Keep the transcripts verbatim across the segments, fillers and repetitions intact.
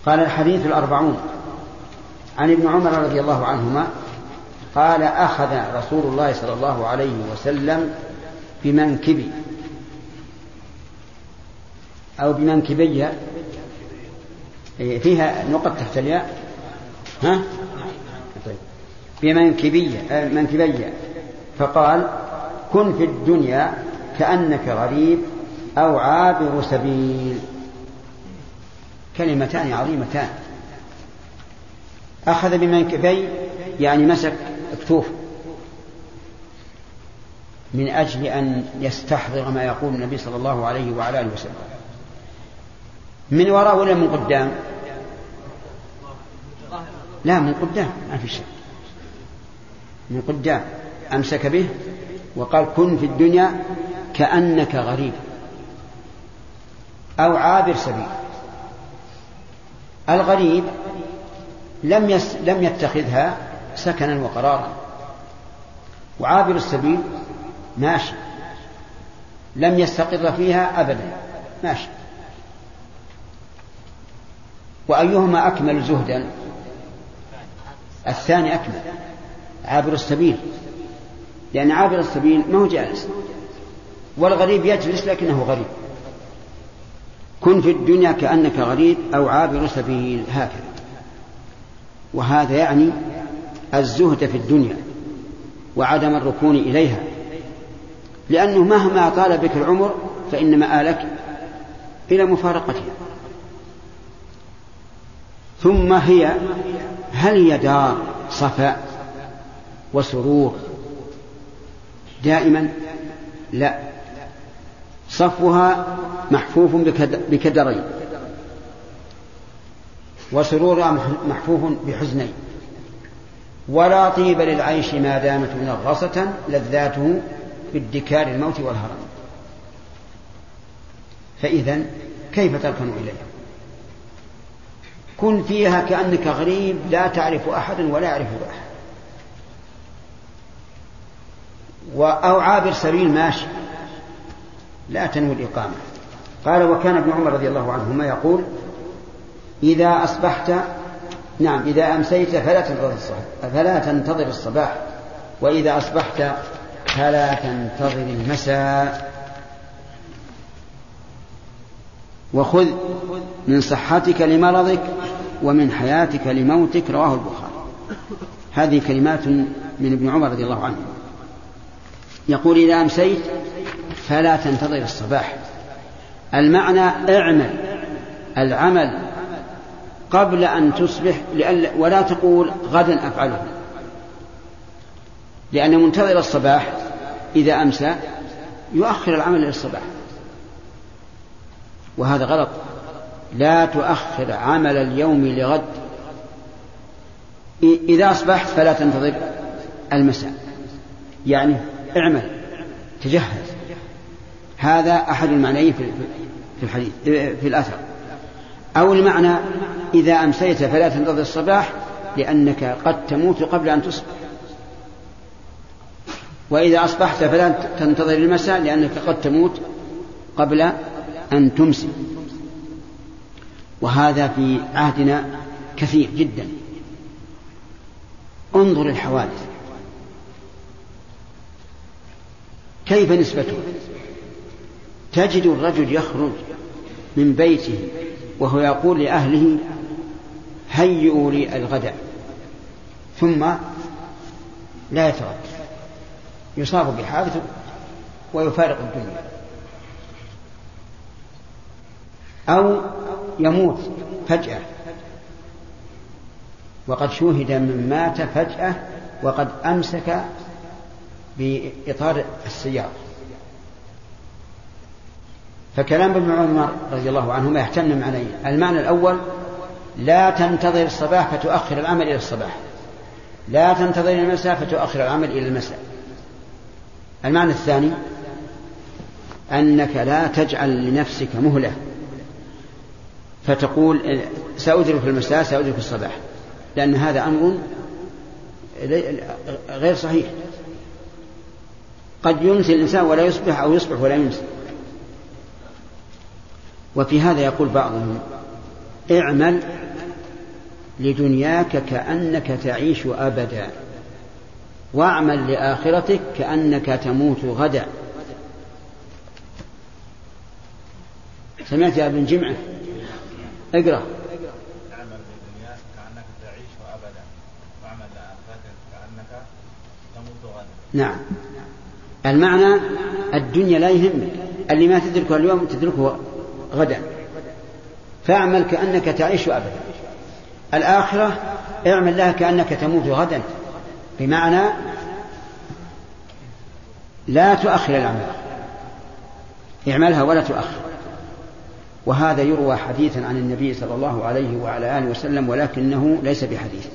قال الحديث الأربعون عن ابن عمر رضي الله عنهما قال أخذ رسول الله صلى الله عليه وسلم بمنكبي أو بمنكبي، فيها نقط تحت الياء، ها؟ طيب. بمنكبي منكبي فقال كن في الدنيا كأنك غريب أو عابر سبيل. كلمتان عظيمتان. أخذ بمنكبي يعني مسك اكتوف من أجل أن يستحضر ما يقول النبي صلى الله عليه وعلى آله وسلم. من وراء ولا من قدام؟ لا، من قدام، ما في شيء، من قدام. أمسك به وقال كن في الدنيا كأنك غريب أو عابر سبيل. الغريب لم يس لم يتخذها سكنا وقرارا، وعابر السبيل ماشي لم يستقر فيها أبدا، ماشي. وأيهما أكمل زهدا؟ الثاني أكمل، عابر السبيل، لأن عابر السبيل ما هو جالس، والغريب يجلس لكنه غريب. كن في الدنيا كأنك غريب أو عابر سبيل، هكذا. وهذا يعني الزهد في الدنيا وعدم الركون إليها، لأنه مهما طال بك العمر فإن مآلك إلى مفارقتها. ثم هي هل هي دار صفاء وسرور دائما؟ لا، صفوها محفوف بكدرين، وسرورها محفوف بحزنين. ولا طيب للعيش ما دامت منغصة لذاته بادكار الموت والهرم. فإذن كيف تركن إليها؟ كن فيها كأنك غريب لا تعرف أحدا ولا يعرفك أحد، أو عابر سبيل ماشي لا تنوي الإقامة. قال وكان ابن عمر رضي الله عنهما يقول إذا أصبحت نعم إذا أمسيت فلا تنتظر الصباح فلا تنتظر الصباح وإذا أصبحت فلا تنتظر المساء، وخذ من صحتك لمرضك ومن حياتك لموتك. رواه البخاري. هذه كلمات من ابن عمر رضي الله عنه، يقول إذا أمسيت فلا تنتظر الصباح، المعنى اعمل العمل قبل أن تصبح، ولا تقول غدا أفعله، لأن منتظر الصباح إذا أمسى يؤخر العمل إلى الصباح، وهذا غلط. لا تؤخر عمل اليوم لغد. إذا أصبحت فلا تنتظر المساء، يعني اعمل تجهز. هذا أحد المعنيين في الحديث في الأثر. أو المعنى إذا أمسيت فلا تنتظر الصباح لأنك قد تموت قبل أن تصبح، وإذا أصبحت فلا تنتظر المساء لأنك قد تموت قبل أن تمسي. وهذا في عهدنا كثير جدا. انظر الحوادث كيف نسبته. تجد الرجل يخرج من بيته وهو يقول لأهله هيئوا لي الغداء، ثم لا يترك، يصاب بحادث ويفارق الدنيا، أو يموت فجأة وقد شوهد من مات فجأة وقد أمسك بإطار السيارة. فكلام ابن عمر رضي الله عنهما يحتمل معنيين. المعنى الأول لا تنتظر الصباح فتؤخر العمل إلى الصباح، لا تنتظر المساء فتؤخر العمل إلى المساء. المعنى الثاني أنك لا تجعل لنفسك مهلة فتقول سأدرك المساء سأدرك الصباح، لأن هذا أمر غير صحيح. قد يمسي الإنسان ولا يصبح أو يصبح ولا يمسي. وفي هذا يقول بعضهم اعمل لدنياك كأنك تعيش أبدا، واعمل لآخرتك كأنك تموت غدا. سمعت يا ابن جمعة؟ اقرأ. اعمل لدنياك كأنك تعيش أبدا، واعمل لآخرتك كأنك تموت غدا. نعم، المعنى الدنيا لا يهمك، اللي ما تدركه اليوم تدركه غدا، فاعمل كأنك تعيش أبدا. الآخرة اعمل لها كأنك تموت غدا، بمعنى لا تؤخر الأعمال، اعملها ولا تؤخر. وهذا يروى حديثا عن النبي صلى الله عليه وعلى آله وسلم، ولكنه ليس بحديث.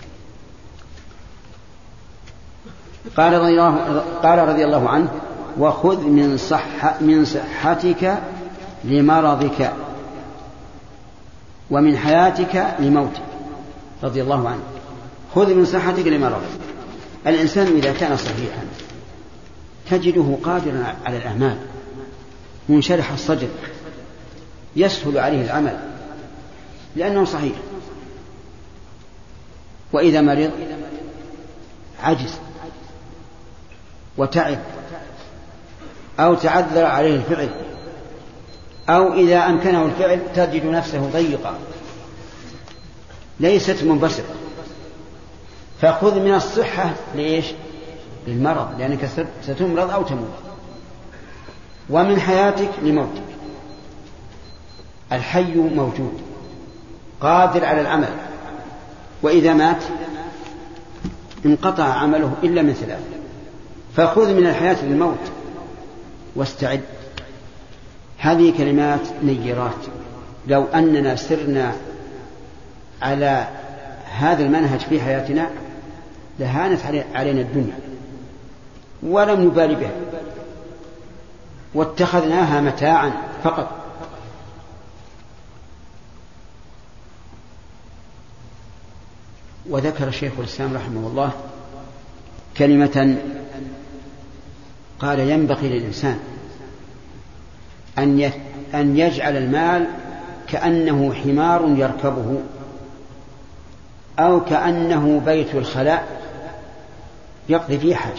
قال رضي الله, قال رضي الله عنه: وخذ من, صح من صحتك لمرضك ومن حياتك لموتك. رضي الله عنه. خذ من صحتك لمرضك. الإنسان إذا كان صحيحا تجده قادرا على الأعمال، منشرح الصدر، يسهل عليه العمل لأنه صحيح. وإذا مرض عجز وتعب أو تعذر عليه الفعل، أو إذا أمكنه الفعل تجد نفسه ضيقا ليست منبسطة. فخذ من الصحة ليش؟ للمرض، لأنك ستمرض أو تموت. ومن حياتك لموتك. الحي موجود قادر على العمل، وإذا مات انقطع عمله إلا من ثلاث. فخذ من الحياة للموت واستعد. هذه كلمات نيرات، لو أننا سرنا على هذا المنهج في حياتنا لهانت علينا الدنيا ولم نبالي بها واتخذناها متاعا فقط. وذكر الشيخ الإسلام رحمه الله كلمة قال: ينبغي للإنسان أن يجعل المال كأنه حمار يركبه، أو كأنه بيت الخلاء يقضي فيه حاجته.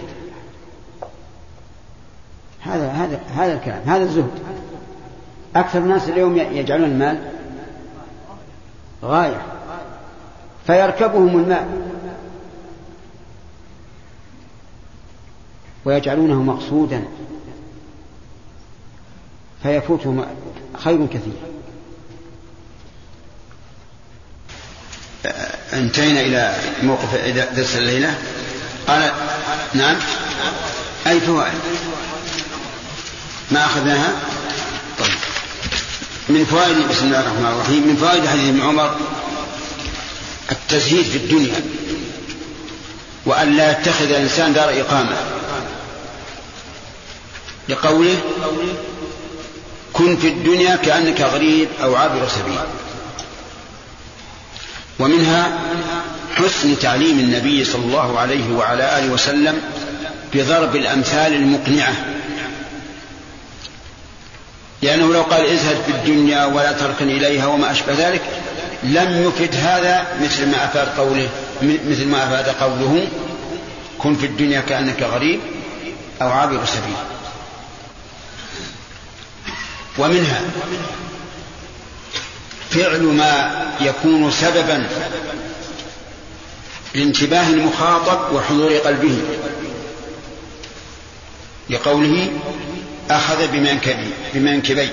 هذا هذا هذا الكلام، هذا الزهد. أكثر الناس اليوم يجعلون المال غاية، فيركبهم الماء ويجعلونه مقصودا فيفوتهم خير كثير. انتهينا إلى موقف درس الليلة. قال: نعم، أي فوائد ما أخذناها؟ طيب، من فوائد بسم الله الرحمن الرحيم، من فوائد حديث ابن عمر التزهيد في الدنيا، وأن لا يتخذ الإنسان دار إقامة، لقوله: كن في الدنيا كأنك غريب أو عابر سبيل. ومنها حسن تعليم النبي صلى الله عليه وعلى آله وسلم بضرب الأمثال المقنعة، لأنه لو قال: ازهد في الدنيا ولا تركن إليها وما أشبه ذلك، لم يفد هذا مثل ما أفاد قوله مثل ما أفاد قوله: كن في الدنيا كأنك غريب أو عابر سبيل. ومنها فعل ما يكون سببا لانتباه المخاطب وحضور قلبه، لقوله: أخذ بمنكبي.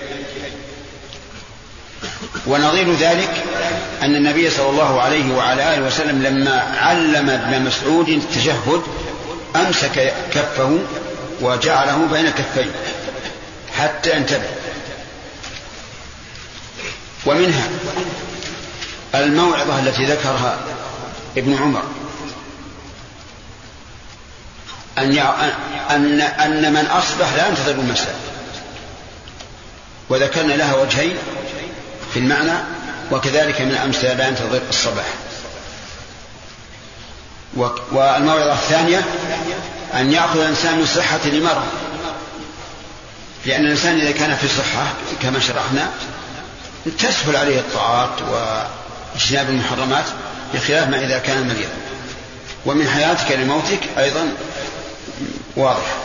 ونظير ذلك أن النبي صلى الله عليه وعلى آله وسلم لما علم ابن مسعود التشهد أمسك كفه وجعله بين كفيه حتى انتبه. ومنها الموعظة التي ذكرها ابن عمر أن, أن, أن من أصبح لا ينتظر المساء، وذكرنا لها وجهين في المعنى، وكذلك من أمثال لا ينتظر الصباح. والموعظة الثانية أن يأخذ الإنسان من صحة لمرض، لأن الإنسان إذا كان في صحة كما شرحنا تسهل عليه الطاعات واجتناب المحرمات، بخلاف ما إذا كان مريضا. ومن حياتك لموتك أيضا واضح.